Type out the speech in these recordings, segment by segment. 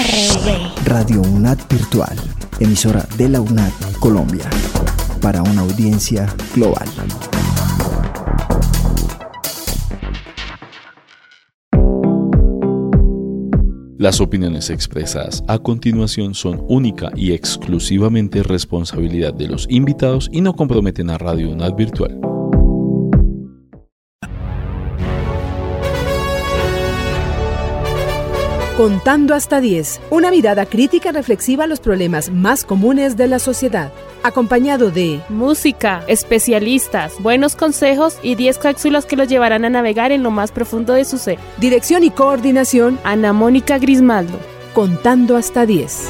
RTV. Radio UNAD Virtual, emisora de la UNAD Colombia, para una audiencia global. Las opiniones expresadas a continuación son única y exclusivamente responsabilidad de los invitados y no comprometen a Radio UNAD Virtual. Contando hasta 10, una mirada crítica y reflexiva a los problemas más comunes de la sociedad, acompañado de música, especialistas, buenos consejos y 10 cápsulas que los llevarán a navegar en lo más profundo de su ser. Dirección y coordinación, Ana Mónica Grismaldo. Contando hasta 10.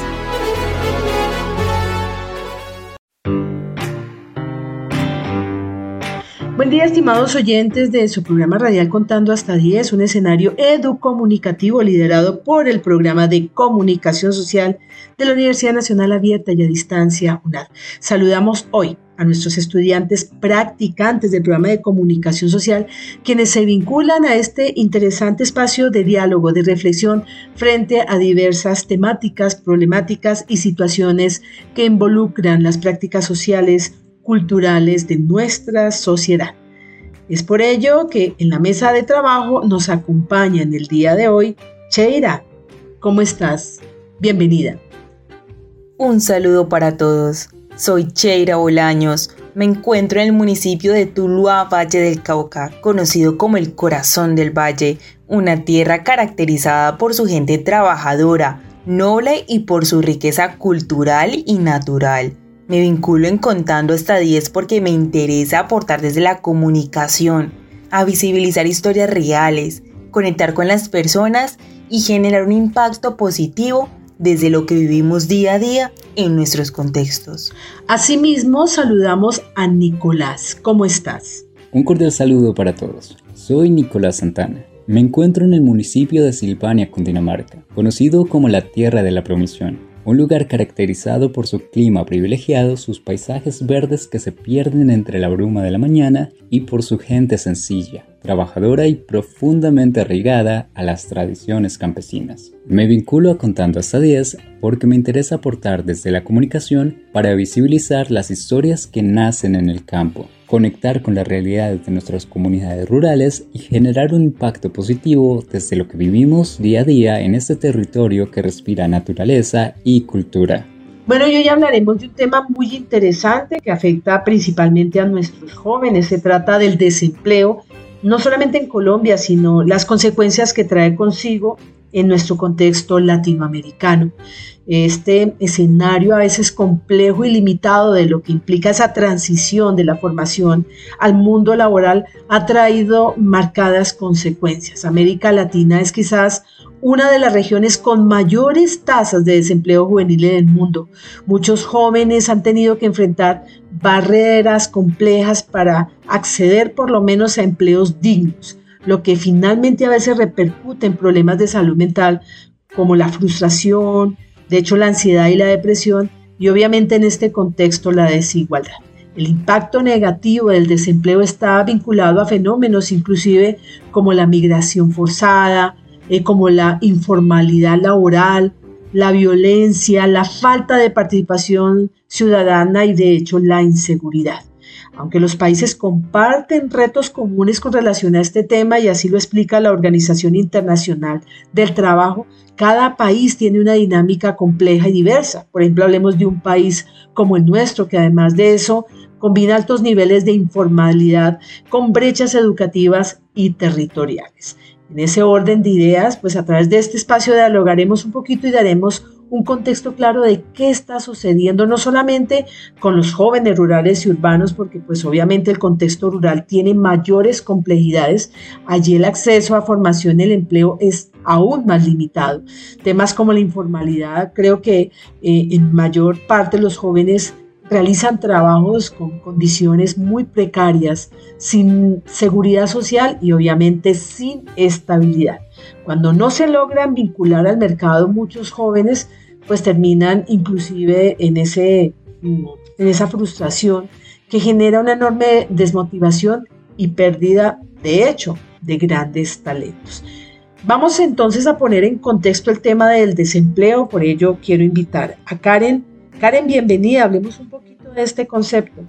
Buen día, estimados oyentes de su programa radial Contando hasta 10, un escenario educomunicativo liderado por el programa de comunicación social de la Universidad Nacional Abierta y a Distancia, UNAD. Saludamos hoy a nuestros estudiantes practicantes del programa de comunicación social, quienes se vinculan a este interesante espacio de diálogo, de reflexión frente a diversas temáticas, problemáticas y situaciones que involucran las prácticas sociales, culturales de nuestra sociedad. Es por ello que en la mesa de trabajo nos acompaña en el día de hoy Cheira. ¿Cómo estás? Bienvenida. Un saludo para todos. Soy Cheira Bolaños. Me encuentro en el municipio de Tuluá, Valle del Cauca, conocido como el corazón del valle, una tierra caracterizada por su gente trabajadora, noble y por su riqueza cultural y natural. Me vinculo en Contando hasta 10 porque me interesa aportar desde la comunicación, a visibilizar historias reales, conectar con las personas y generar un impacto positivo desde lo que vivimos día a día en nuestros contextos. Asimismo, saludamos a Nicolás. ¿Cómo estás? Un cordial saludo para todos. Soy Nicolás Santana. Me encuentro en el municipio de Silvania, Cundinamarca, conocido como la Tierra de la Promisión. Un lugar caracterizado por su clima privilegiado, sus paisajes verdes que se pierden entre la bruma de la mañana y por su gente sencilla, trabajadora y profundamente arraigada a las tradiciones campesinas. Me vinculo a Contando hasta 10 porque me interesa aportar desde la comunicación para visibilizar las historias que nacen en el campo, conectar con las realidades de nuestras comunidades rurales y generar un impacto positivo desde lo que vivimos día a día en este territorio que respira naturaleza y cultura. Bueno, hoy hablaremos de un tema muy interesante que afecta principalmente a nuestros jóvenes. Se trata del desempleo, no solamente en Colombia, sino las consecuencias que trae consigo en nuestro contexto latinoamericano. Este escenario a veces complejo y limitado de lo que implica esa transición de la formación al mundo laboral ha traído marcadas consecuencias. América Latina es quizás una de las regiones con mayores tasas de desempleo juvenil en el mundo. Muchos jóvenes han tenido que enfrentar barreras complejas para acceder por lo menos a empleos dignos, lo que finalmente a veces repercute en problemas de salud mental como la frustración, de hecho la ansiedad y la depresión, y obviamente en este contexto la desigualdad. El impacto negativo del desempleo está vinculado a fenómenos inclusive como la migración forzada, como la informalidad laboral, la violencia, la falta de participación ciudadana y de hecho la inseguridad. Aunque los países comparten retos comunes con relación a este tema, y así lo explica la Organización Internacional del Trabajo, cada país tiene una dinámica compleja y diversa. Por ejemplo, hablemos de un país como el nuestro, que además de eso combina altos niveles de informalidad con brechas educativas y territoriales. En ese orden de ideas, pues a través de este espacio dialogaremos un poquito y daremos un contexto claro de qué está sucediendo, no solamente con los jóvenes rurales y urbanos, porque pues obviamente el contexto rural tiene mayores complejidades. Allí el acceso a formación y el empleo es aún más limitado. Temas como la informalidad, creo que en mayor parte los jóvenes realizan trabajos con condiciones muy precarias, sin seguridad social y obviamente sin estabilidad. Cuando no se logran vincular al mercado, muchos jóvenes pues terminan inclusive en esa frustración que genera una enorme desmotivación y pérdida, de hecho, de grandes talentos. Vamos entonces a poner en contexto el tema del desempleo, por ello quiero invitar a Karen. Karen, bienvenida, hablemos un poquito de este concepto.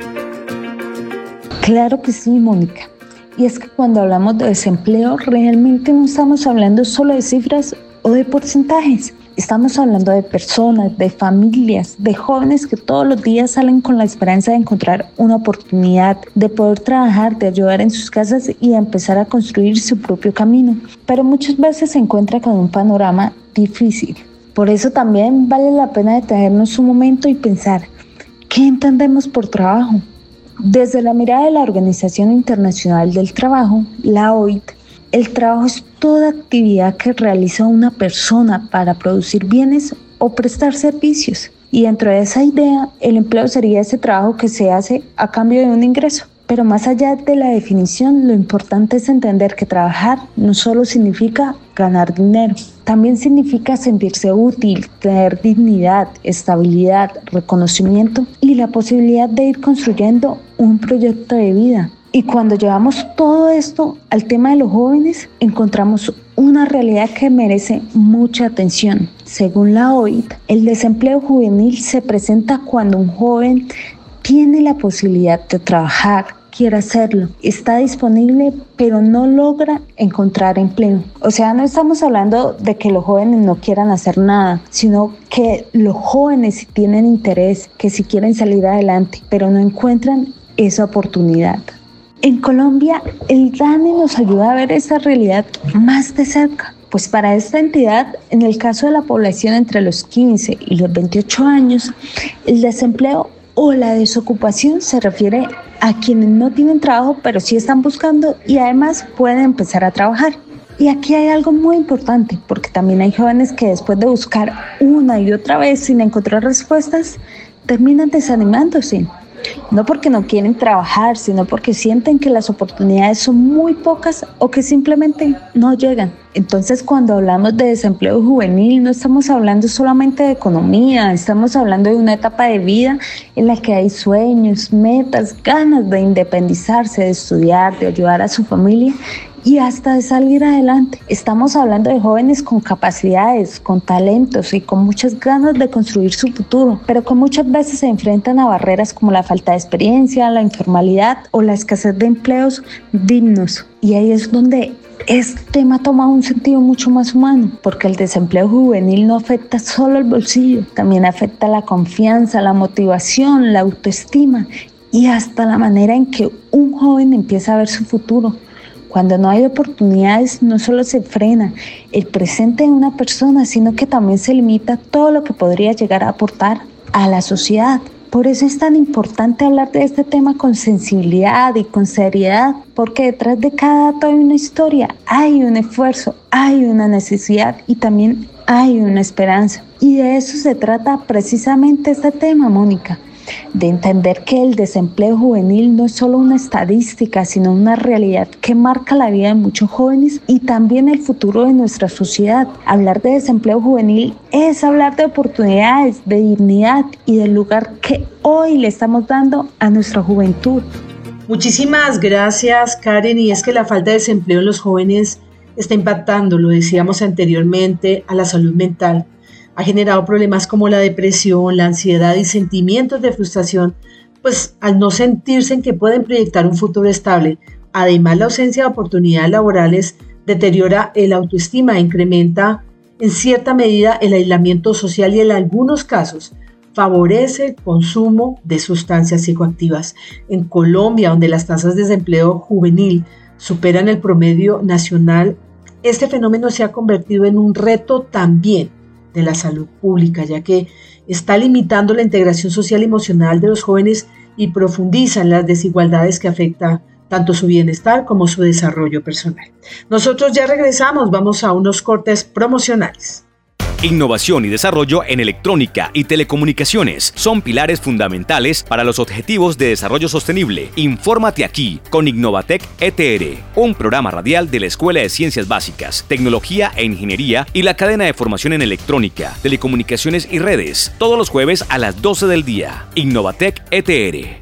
Claro que sí, Mónica. Y es que cuando hablamos de desempleo, realmente no estamos hablando solo de cifras o de porcentajes. Estamos hablando de personas, de familias, de jóvenes que todos los días salen con la esperanza de encontrar una oportunidad, de poder trabajar, de ayudar en sus casas y de empezar a construir su propio camino. Pero muchas veces se encuentra con un panorama difícil. Por eso también vale la pena detenernos un momento y pensar, ¿qué entendemos por trabajo? Desde la mirada de la Organización Internacional del Trabajo, la OIT, el trabajo es toda actividad que realiza una persona para producir bienes o prestar servicios. Y dentro de esa idea, el empleo sería ese trabajo que se hace a cambio de un ingreso. Pero más allá de la definición, lo importante es entender que trabajar no solo significa ganar dinero, también significa sentirse útil, tener dignidad, estabilidad, reconocimiento y la posibilidad de ir construyendo un proyecto de vida. Y cuando llevamos todo esto al tema de los jóvenes, encontramos una realidad que merece mucha atención. Según la OIT, el desempleo juvenil se presenta cuando un joven tiene la posibilidad de trabajar, quiere hacerlo, está disponible, pero no logra encontrar empleo. O sea, no estamos hablando de que los jóvenes no quieran hacer nada, sino que los jóvenes sí tienen interés, que sí quieren salir adelante, pero no encuentran esa oportunidad. En Colombia, el DANE nos ayuda a ver esa realidad más de cerca. Pues para esta entidad, en el caso de la población entre los 15 y los 28 años, el desempleo o la desocupación se refiere a quienes no tienen trabajo, pero sí están buscando y además pueden empezar a trabajar. Y aquí hay algo muy importante, porque también hay jóvenes que después de buscar una y otra vez sin encontrar respuestas, terminan desanimándose. No porque no quieren trabajar, sino porque sienten que las oportunidades son muy pocas o que simplemente no llegan. Entonces, cuando hablamos de desempleo juvenil, no estamos hablando solamente de economía, estamos hablando de una etapa de vida en la que hay sueños, metas, ganas de independizarse, de estudiar, de ayudar a su familia y hasta de salir adelante. Estamos hablando de jóvenes con capacidades, con talentos y con muchas ganas de construir su futuro, pero que muchas veces se enfrentan a barreras como la falta de experiencia, la informalidad o la escasez de empleos dignos. Y ahí es donde este tema toma un sentido mucho más humano, porque el desempleo juvenil no afecta solo el bolsillo, también afecta la confianza, la motivación, la autoestima y hasta la manera en que un joven empieza a ver su futuro. Cuando no hay oportunidades, no solo se frena el presente de una persona, sino que también se limita todo lo que podría llegar a aportar a la sociedad. Por eso es tan importante hablar de este tema con sensibilidad y con seriedad, porque detrás de cada dato hay una historia, hay un esfuerzo, hay una necesidad y también hay una esperanza. Y de eso se trata precisamente este tema, Mónica. De entender que el desempleo juvenil no es solo una estadística, sino una realidad que marca la vida de muchos jóvenes y también el futuro de nuestra sociedad. Hablar de desempleo juvenil es hablar de oportunidades, de dignidad y del lugar que hoy le estamos dando a nuestra juventud. Muchísimas gracias, Karen. Y es que la falta de desempleo en los jóvenes está impactando, lo decíamos anteriormente, a la salud mental. Ha generado problemas como la depresión, la ansiedad y sentimientos de frustración, pues al no sentirse en que pueden proyectar un futuro estable. Además, la ausencia de oportunidades laborales deteriora el autoestima e incrementa en cierta medida el aislamiento social y en algunos casos favorece el consumo de sustancias psicoactivas. En Colombia, donde las tasas de desempleo juvenil superan el promedio nacional, este fenómeno se ha convertido en un reto también de la salud pública, ya que está limitando la integración social y emocional de los jóvenes y profundiza en las desigualdades que afectan tanto su bienestar como su desarrollo personal. Nosotros ya regresamos, vamos a unos cortes promocionales. Innovación y desarrollo en electrónica y telecomunicaciones son pilares fundamentales para los objetivos de desarrollo sostenible. Infórmate aquí con Innovatec ETR, un programa radial de la Escuela de Ciencias Básicas, Tecnología e Ingeniería y la cadena de formación en electrónica, telecomunicaciones y redes, todos los jueves a las 12 del día. Innovatec ETR.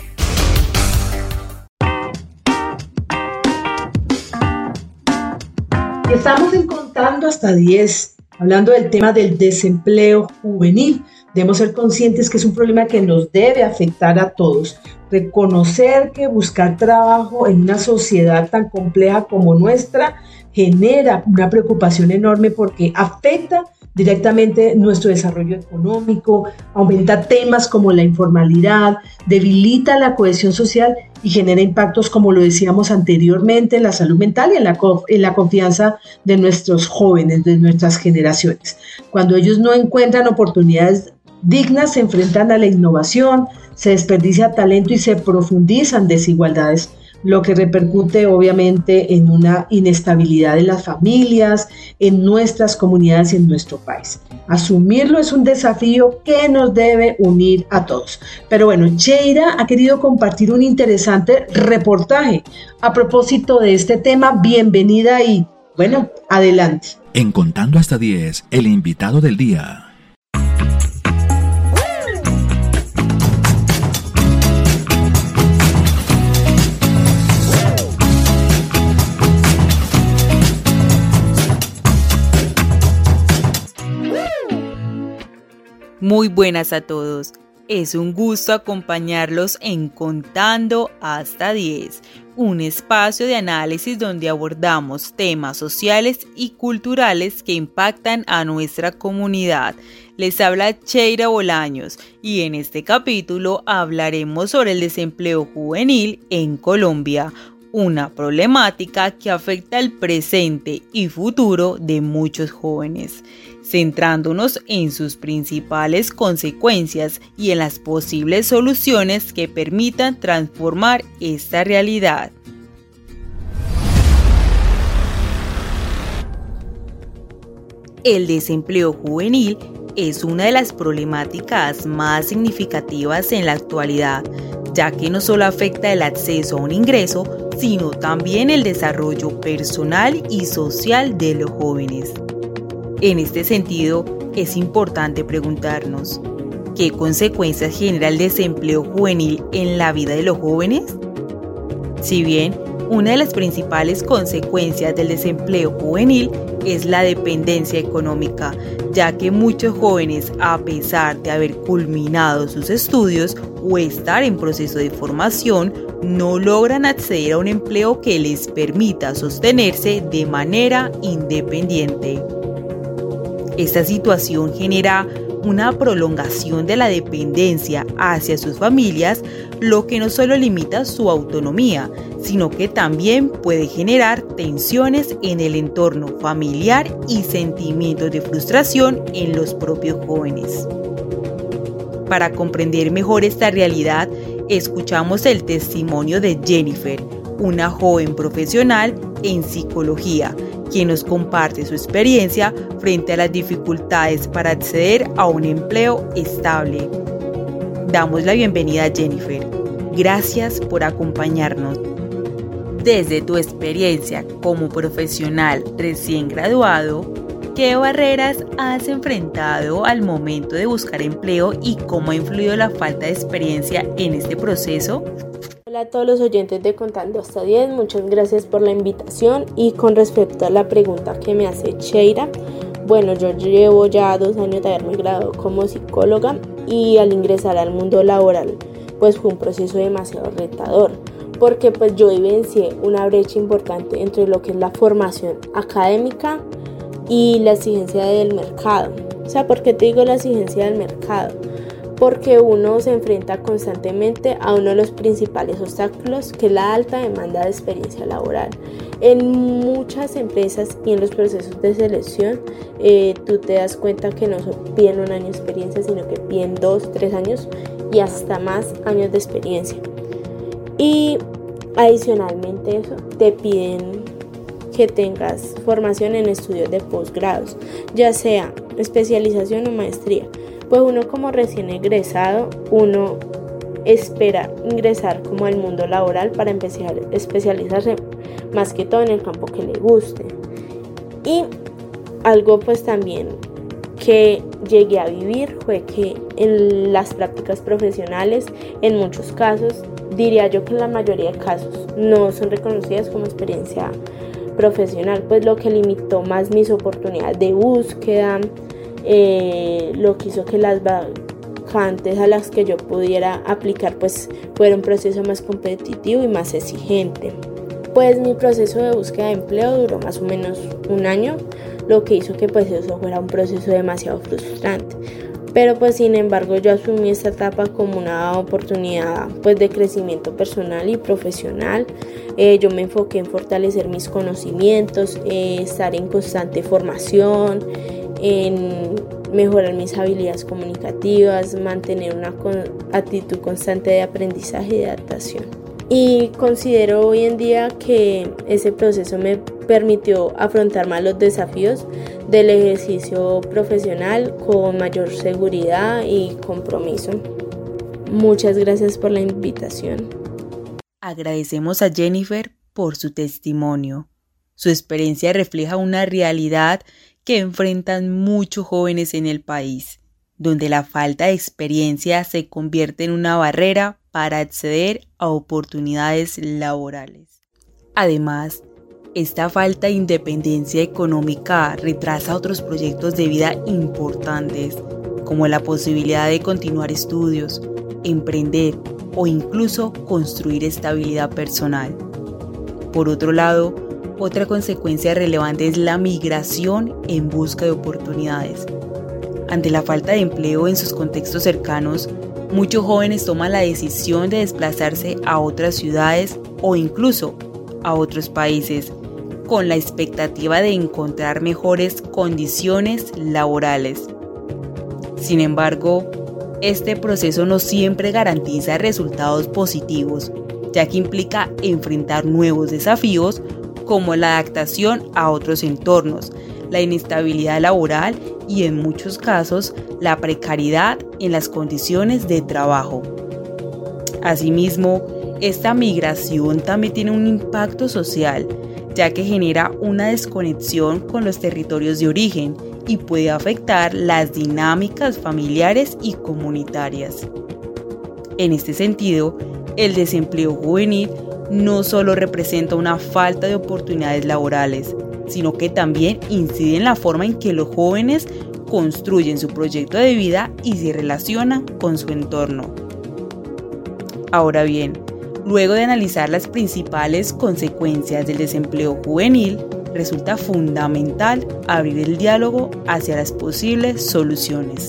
Estamos Contando hasta 10, hablando del tema del desempleo juvenil. Debemos ser conscientes que es un problema que nos debe afectar a todos. Reconocer que buscar trabajo en una sociedad tan compleja como nuestra genera una preocupación enorme porque afecta directamente nuestro desarrollo económico, aumenta temas como la informalidad, debilita la cohesión social y genera impactos, como lo decíamos anteriormente, en la salud mental y en la confianza de nuestros jóvenes, de nuestras generaciones. Cuando ellos no encuentran oportunidades dignas, se enfrentan a la innovación, se desperdicia talento y se profundizan desigualdades, lo que repercute obviamente en una inestabilidad en las familias, en nuestras comunidades y en nuestro país. Asumirlo es un desafío que nos debe unir a todos. Pero bueno, Cheira ha querido compartir un interesante reportaje a propósito de este tema. Bienvenida y bueno, adelante. En Contando hasta 10, el invitado del día. Muy buenas a todos. Es un gusto acompañarlos en Contando hasta 10, un espacio de análisis donde abordamos temas sociales y culturales que impactan a nuestra comunidad. Les habla Cheira Bolaños y en este capítulo hablaremos sobre el desempleo juvenil en Colombia, una problemática que afecta el presente y futuro de muchos jóvenes, centrándonos en sus principales consecuencias y en las posibles soluciones que permitan transformar esta realidad. El desempleo juvenil es una de las problemáticas más significativas en la actualidad, ya que no solo afecta el acceso a un ingreso, sino también el desarrollo personal y social de los jóvenes. En este sentido, es importante preguntarnos, ¿qué consecuencias genera el desempleo juvenil en la vida de los jóvenes? Si bien una de las principales consecuencias del desempleo juvenil es la dependencia económica, ya que muchos jóvenes, a pesar de haber culminado sus estudios o estar en proceso de formación, no logran acceder a un empleo que les permita sostenerse de manera independiente. Esta situación genera una prolongación de la dependencia hacia sus familias, lo que no solo limita su autonomía, sino que también puede generar tensiones en el entorno familiar y sentimientos de frustración en los propios jóvenes. Para comprender mejor esta realidad, escuchamos el testimonio de Jennifer, una joven profesional en psicología, quien nos comparte su experiencia frente a las dificultades para acceder a un empleo estable. Damos la bienvenida a Jennifer. Gracias por acompañarnos. Desde tu experiencia como profesional recién graduado, ¿qué barreras has enfrentado al momento de buscar empleo y cómo ha influido la falta de experiencia en este proceso? Hola a todos los oyentes de Contando hasta 10, muchas gracias por la invitación. Y con respecto a la pregunta que me hace Cheira, bueno, yo llevo ya 2 años de haberme graduado como psicóloga y al ingresar al mundo laboral pues fue un proceso demasiado retador, porque pues yo vivencié una brecha importante entre lo que es la formación académica y la exigencia del mercado. O sea, ¿por qué te digo la exigencia del mercado? Porque uno se enfrenta constantemente a uno de los principales obstáculos, que es la alta demanda de experiencia laboral. En muchas empresas y en los procesos de selección, tú te das cuenta que no piden 1 año de experiencia, sino que piden 2, 3 años y hasta más años de experiencia. Y adicionalmente eso, te piden que tengas formación en estudios de posgrados, ya sea especialización o maestría. Pues uno como recién egresado, uno espera ingresar como al mundo laboral para empezar a especializarse más que todo en el campo que le guste. Y algo pues también que llegué a vivir fue que en las prácticas profesionales, en muchos casos, diría yo que en la mayoría de casos, no son reconocidas como experiencia profesional, pues lo que limitó más mis oportunidades de búsqueda, lo que hizo que las vacantes a las que yo pudiera aplicar pues fuera un proceso más competitivo y más exigente. Pues mi proceso de búsqueda de empleo duró más o menos un año, lo que hizo que pues eso fuera un proceso demasiado frustrante. Pero pues sin embargo yo asumí esta etapa como una oportunidad pues de crecimiento personal y profesional. Yo me enfoqué en fortalecer mis conocimientos, estar en constante formación, en mejorar mis habilidades comunicativas, mantener una actitud constante de aprendizaje y de adaptación. Y considero hoy en día que ese proceso me permitió afrontar más los desafíos del ejercicio profesional con mayor seguridad y compromiso. Muchas gracias por la invitación. Agradecemos a Jennifer por su testimonio. Su experiencia refleja una realidad que enfrentan muchos jóvenes en el país, donde la falta de experiencia se convierte en una barrera para acceder a oportunidades laborales. Además, esta falta de independencia económica retrasa otros proyectos de vida importantes, como la posibilidad de continuar estudios, emprender o incluso construir estabilidad personal. Por otro lado, otra consecuencia relevante es la migración en busca de oportunidades. Ante la falta de empleo en sus contextos cercanos, muchos jóvenes toman la decisión de desplazarse a otras ciudades o incluso a otros países, con la expectativa de encontrar mejores condiciones laborales. Sin embargo, este proceso no siempre garantiza resultados positivos, ya que implica enfrentar nuevos desafíos como la adaptación a otros entornos, la inestabilidad laboral y en muchos casos la precariedad en las condiciones de trabajo. Asimismo, esta migración también tiene un impacto social, ya que genera una desconexión con los territorios de origen y puede afectar las dinámicas familiares y comunitarias. En este sentido, el desempleo juvenil no solo representa una falta de oportunidades laborales, sino que también incide en la forma en que los jóvenes construyen su proyecto de vida y se relacionan con su entorno. Ahora bien, luego de analizar las principales consecuencias del desempleo juvenil, resulta fundamental abrir el diálogo hacia las posibles soluciones.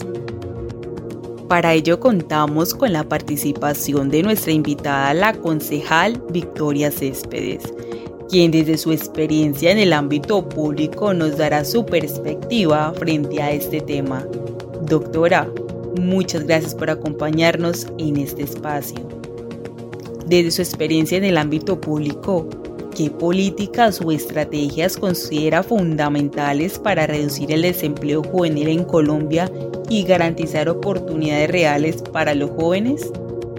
Para ello contamos con la participación de nuestra invitada, la concejal Victoria Céspedes, quien desde su experiencia en el ámbito público nos dará su perspectiva frente a este tema. Doctora, muchas gracias por acompañarnos en este espacio. Desde su experiencia en el ámbito público, ¿qué políticas o estrategias considera fundamentales para reducir el desempleo juvenil en Colombia y garantizar oportunidades reales para los jóvenes?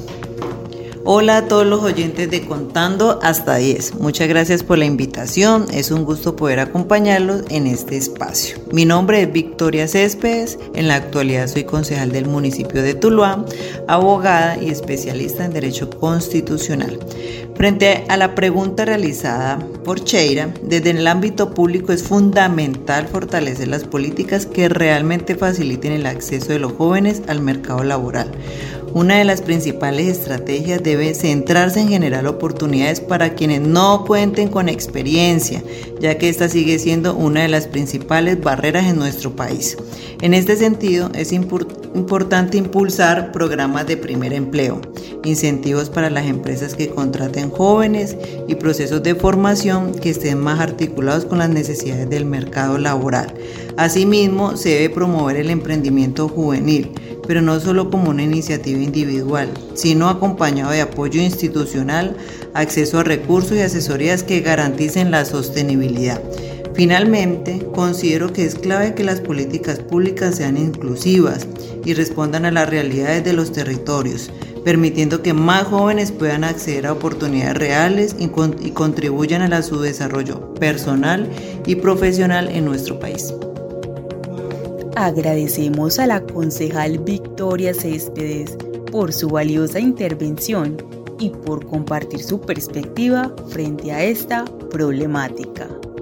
Hola a todos los oyentes de Contando hasta 10. Muchas gracias por la invitación. Es un gusto poder acompañarlos en este espacio. Mi nombre es Victoria Céspedes. En la actualidad soy concejal del municipio de Tuluá, abogada y especialista en Derecho Constitucional. Frente a la pregunta realizada por Cheira, desde el ámbito público es fundamental fortalecer las políticas que realmente faciliten el acceso de los jóvenes al mercado laboral. Una de las principales estrategias debe centrarse en generar oportunidades para quienes no cuenten con experiencia, ya que esta sigue siendo una de las principales barreras en nuestro país. En este sentido, es importante impulsar programas de primer empleo, incentivos para las empresas que contraten jóvenes y procesos de formación que estén más articulados con las necesidades del mercado laboral. Asimismo, se debe promover el emprendimiento juvenil, pero no solo como una iniciativa individual, sino acompañado de apoyo institucional, acceso a recursos y asesorías que garanticen la sostenibilidad. Finalmente, considero que es clave que las políticas públicas sean inclusivas y respondan a las realidades de los territorios, permitiendo que más jóvenes puedan acceder a oportunidades reales y contribuyan a su desarrollo personal y profesional en nuestro país. Agradecemos a la concejal Victoria Céspedes por su valiosa intervención y por compartir su perspectiva frente a esta problemática.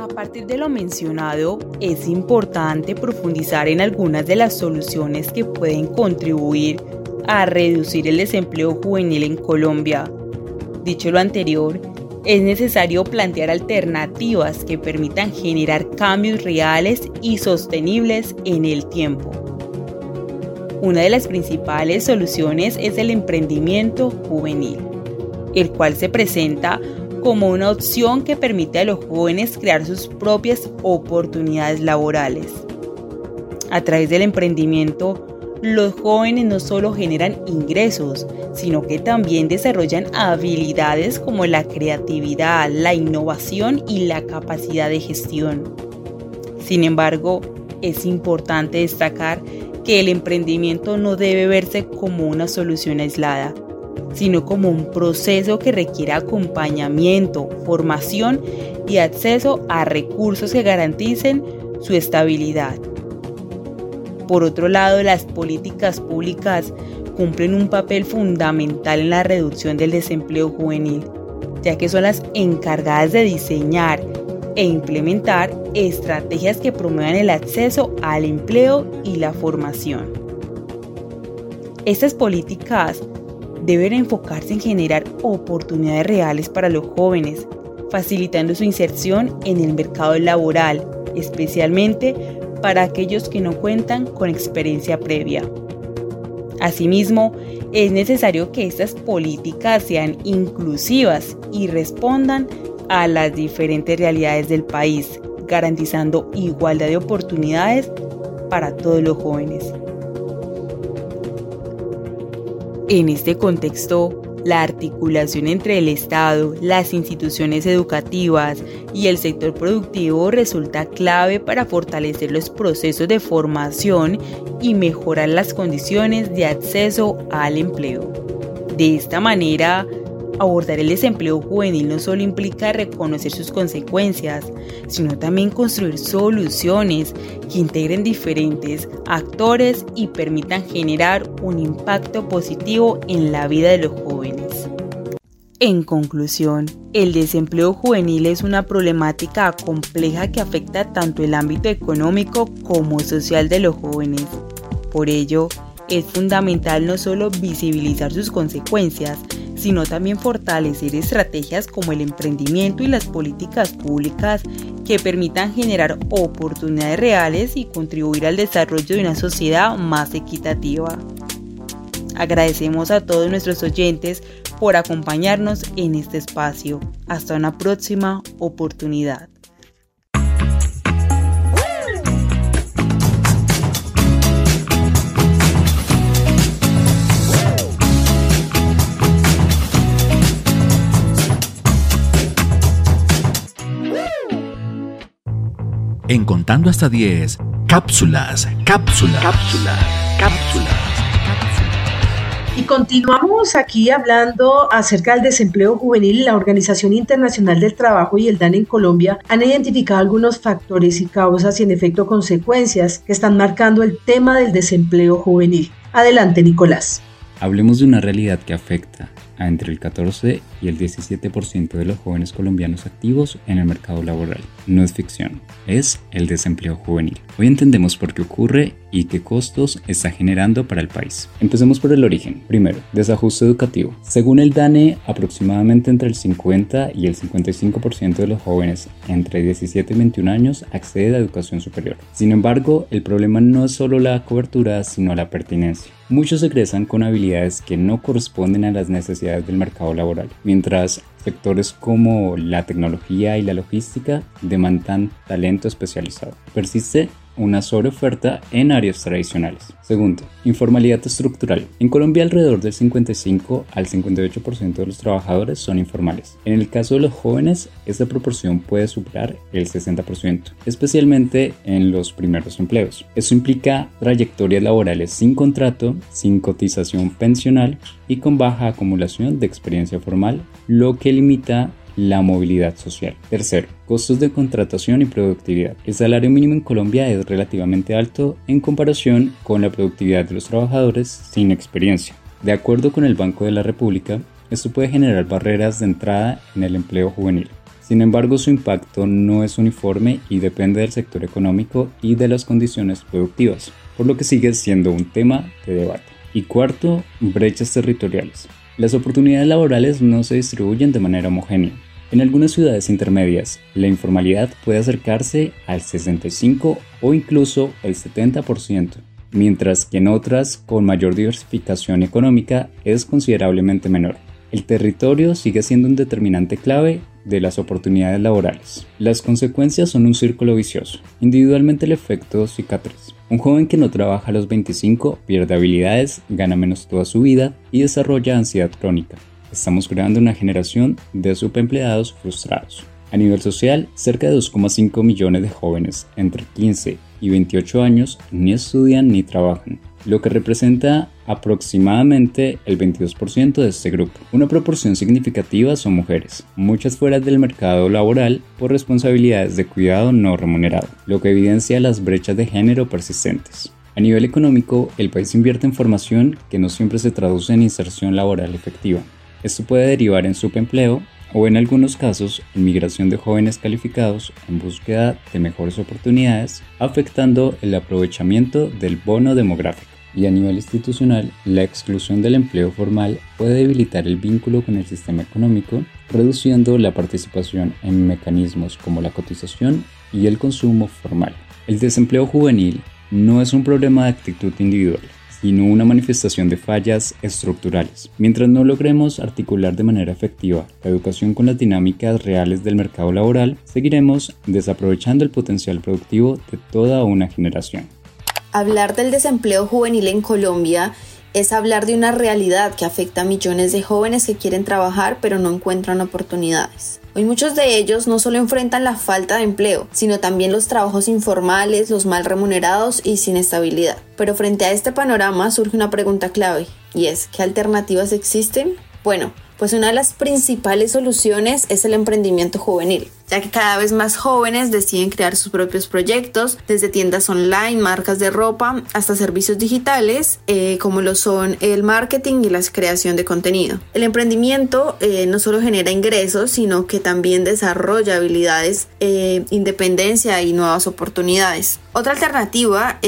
A partir de lo mencionado, es importante profundizar en algunas de las soluciones que pueden contribuir a reducir el desempleo juvenil en Colombia. Dicho lo anterior, es necesario plantear alternativas que permitan generar cambios reales y sostenibles en el tiempo. Una de las principales soluciones es el emprendimiento juvenil, el cual se presenta como una opción que permite a los jóvenes crear sus propias oportunidades laborales. A través del emprendimiento, los jóvenes no solo generan ingresos, sino que también desarrollan habilidades como la creatividad, la innovación y la capacidad de gestión. Sin embargo, es importante destacar que el emprendimiento no debe verse como una solución aislada, sino como un proceso que requiere acompañamiento, formación y acceso a recursos que garanticen su estabilidad. Por otro lado, las políticas públicas cumplen un papel fundamental en la reducción del desempleo juvenil, ya que son las encargadas de diseñar e implementar estrategias que promuevan el acceso al empleo y la formación. Estas políticas deben enfocarse en generar oportunidades reales para los jóvenes, facilitando su inserción en el mercado laboral, especialmente para aquellos que no cuentan con experiencia previa. Asimismo, es necesario que estas políticas sean inclusivas y respondan a las diferentes realidades del país, garantizando igualdad de oportunidades para todos los jóvenes. En este contexto, la articulación entre el Estado, las instituciones educativas y el sector productivo resulta clave para fortalecer los procesos de formación y mejorar las condiciones de acceso al empleo. De esta manera, abordar el desempleo juvenil no solo implica reconocer sus consecuencias, sino también construir soluciones que integren diferentes actores y permitan generar un impacto positivo en la vida de los jóvenes. En conclusión, el desempleo juvenil es una problemática compleja que afecta tanto el ámbito económico como social de los jóvenes. Por ello, es fundamental no solo visibilizar sus consecuencias, sino también fortalecer estrategias como el emprendimiento y las políticas públicas que permitan generar oportunidades reales y contribuir al desarrollo de una sociedad más equitativa. Agradecemos a todos nuestros oyentes por acompañarnos en este espacio. Hasta una próxima oportunidad. En Contando hasta 10, cápsulas. Y continuamos aquí hablando acerca del desempleo juvenil. La Organización Internacional del Trabajo y el DANE en Colombia han identificado algunos factores y causas y en efecto consecuencias que están marcando el tema del desempleo juvenil. Adelante, Nicolás. Hablemos de una realidad que afecta a entre el 14 y el 17% de los jóvenes colombianos activos en el mercado laboral. No es ficción, es el desempleo juvenil. Hoy entendemos por qué ocurre y qué costos está generando para el país. Empecemos por el origen. Primero, desajuste educativo. Según el DANE, aproximadamente entre el 50 y el 55% de los jóvenes entre 17 y 21 años accede a educación superior. Sin embargo, el problema no es solo la cobertura, sino la pertinencia. Muchos egresan con habilidades que no corresponden a las necesidades del mercado laboral, mientras sectores como la tecnología y la logística demandan talento especializado. Persiste una sobreoferta en áreas tradicionales. Segundo, informalidad estructural. En Colombia alrededor del 55 al 58% de los trabajadores son informales. En el caso de los jóvenes, esta proporción puede superar el 60%, especialmente en los primeros empleos. Esto implica trayectorias laborales sin contrato, sin cotización pensional y con baja acumulación de experiencia formal, lo que limita la movilidad social. Tercero, costos de contratación y productividad. El salario mínimo en Colombia es relativamente alto en comparación con la productividad de los trabajadores sin experiencia. De acuerdo con el Banco de la República, esto puede generar barreras de entrada en el empleo juvenil. Sin embargo, su impacto no es uniforme y depende del sector económico y de las condiciones productivas, por lo que sigue siendo un tema de debate. Y cuarto, brechas territoriales. Las oportunidades laborales no se distribuyen de manera homogénea. En algunas ciudades intermedias, la informalidad puede acercarse al 65% o incluso el 70%, mientras que en otras, con mayor diversificación económica, es considerablemente menor. El territorio sigue siendo un determinante clave de las oportunidades laborales. Las consecuencias son un círculo vicioso. Individualmente el efecto cicatriz. Un joven que no trabaja a los 25 pierde habilidades, gana menos toda su vida y desarrolla ansiedad crónica. Estamos creando una generación de subempleados frustrados. A nivel social, cerca de 2,5 millones de jóvenes entre 15 y 28 años ni estudian ni trabajan, lo que representa aproximadamente el 22% de este grupo. Una proporción significativa son mujeres, muchas fuera del mercado laboral por responsabilidades de cuidado no remunerado, lo que evidencia las brechas de género persistentes. A nivel económico, el país invierte en formación que no siempre se traduce en inserción laboral efectiva. Esto puede derivar en subempleo o en algunos casos en migración de jóvenes calificados en búsqueda de mejores oportunidades, afectando el aprovechamiento del bono demográfico. Y a nivel institucional, la exclusión del empleo formal puede debilitar el vínculo con el sistema económico, reduciendo la participación en mecanismos como la cotización y el consumo formal. El desempleo juvenil no es un problema de actitud individual, sino una manifestación de fallas estructurales. Mientras no logremos articular de manera efectiva la educación con las dinámicas reales del mercado laboral, seguiremos desaprovechando el potencial productivo de toda una generación. Hablar del desempleo juvenil en Colombia es hablar de una realidad que afecta a millones de jóvenes que quieren trabajar pero no encuentran oportunidades. Hoy muchos de ellos no solo enfrentan la falta de empleo, sino también los trabajos informales, los mal remunerados y sin estabilidad. Pero frente a este panorama surge una pregunta clave, y es, ¿qué alternativas existen? Bueno, pues una de las principales soluciones es el emprendimiento juvenil, ya que cada vez más jóvenes deciden crear sus propios proyectos, desde tiendas online, marcas de ropa, hasta servicios digitales, como lo son el marketing y la creación de contenido. El emprendimiento no solo genera ingresos, sino que también desarrolla habilidades, independencia y nuevas oportunidades. Otra alternativa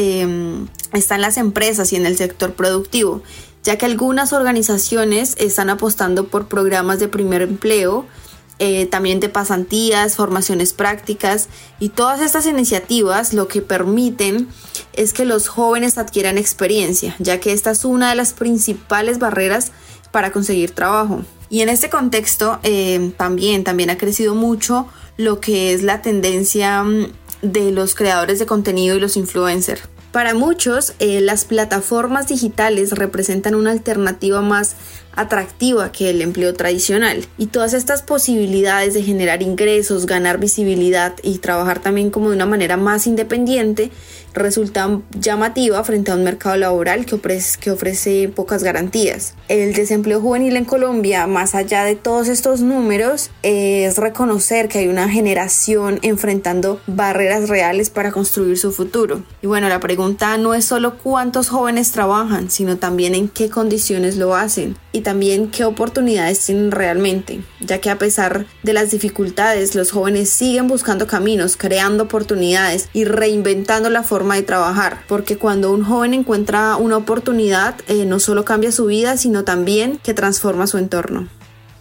está en las empresas y en el sector productivo, ya que algunas organizaciones están apostando por programas de primer empleo, también de pasantías, formaciones prácticas, y todas estas iniciativas lo que permiten es que los jóvenes adquieran experiencia, ya que esta es una de las principales barreras para conseguir trabajo. Y en este contexto también ha crecido mucho lo que es la tendencia de los creadores de contenido y los influencers. Para muchos, las plataformas digitales representan una alternativa más atractiva que el empleo tradicional, y todas estas posibilidades de generar ingresos, ganar visibilidad y trabajar también como de una manera más independiente resultan llamativa frente a un mercado laboral que ofrece pocas garantías. El desempleo juvenil en Colombia, más allá de todos estos números, es reconocer que hay una generación enfrentando barreras reales para construir su futuro. Y bueno, la pregunta no es solo cuántos jóvenes trabajan, sino también en qué condiciones lo hacen y también qué oportunidades tienen realmente, ya que a pesar de las dificultades, los jóvenes siguen buscando caminos, creando oportunidades y reinventando la forma de trabajar, porque cuando un joven encuentra una oportunidad, no solo cambia su vida, sino también que transforma su entorno.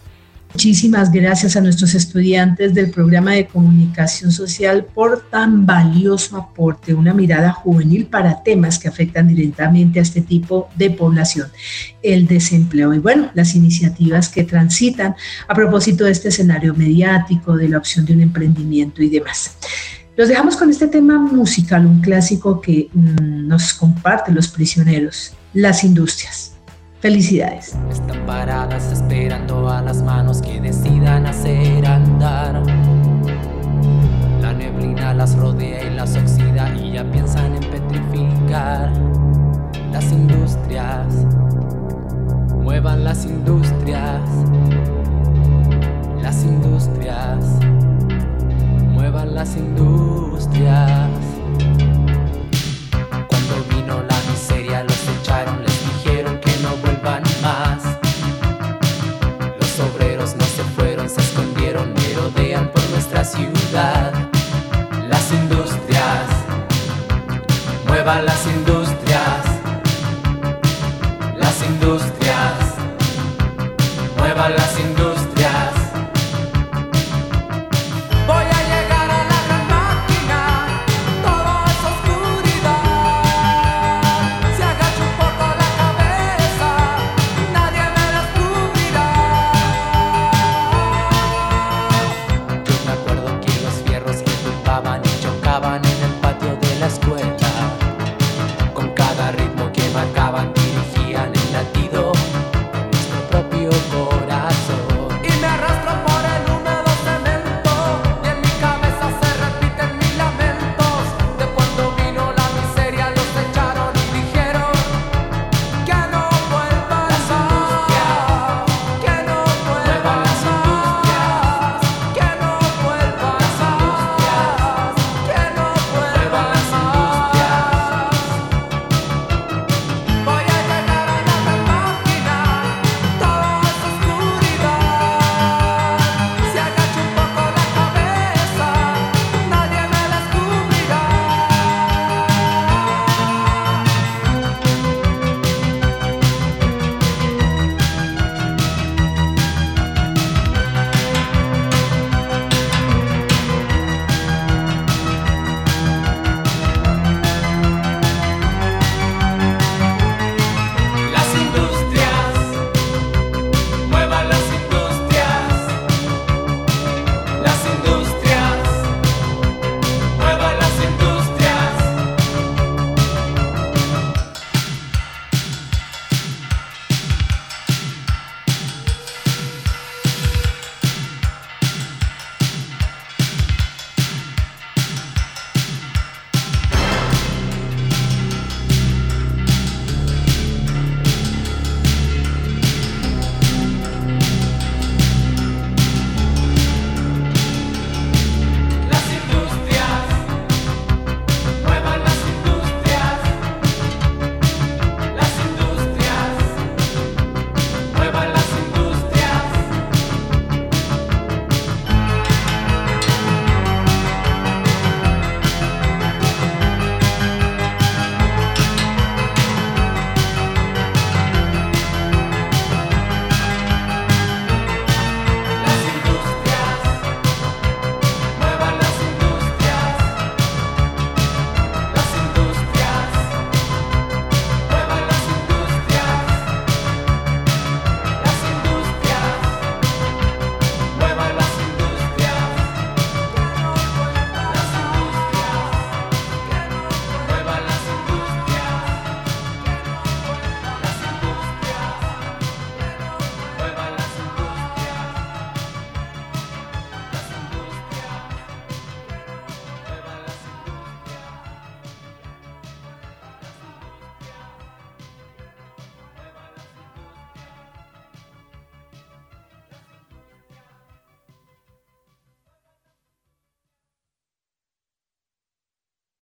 Muchísimas gracias a nuestros estudiantes del programa de comunicación social por tan valioso aporte, una mirada juvenil para temas que afectan directamente a este tipo de población, el desempleo y bueno, las iniciativas que transitan a propósito de este escenario mediático, de la opción de un emprendimiento y demás. Los dejamos con este tema musical, un clásico que nos comparten Los Prisioneros, Las Industrias. Felicidades. Están paradas esperando a las manos que decidan hacer andar. La neblina las rodea y las oxida y ya piensan en petrificar. Las industrias, muevan las industrias. Las industrias, muevan las industrias. Cuando vino la miseria los echaron, les dijeron que no vuelvan más. Los obreros no se fueron, se escondieron, merodean por bala sin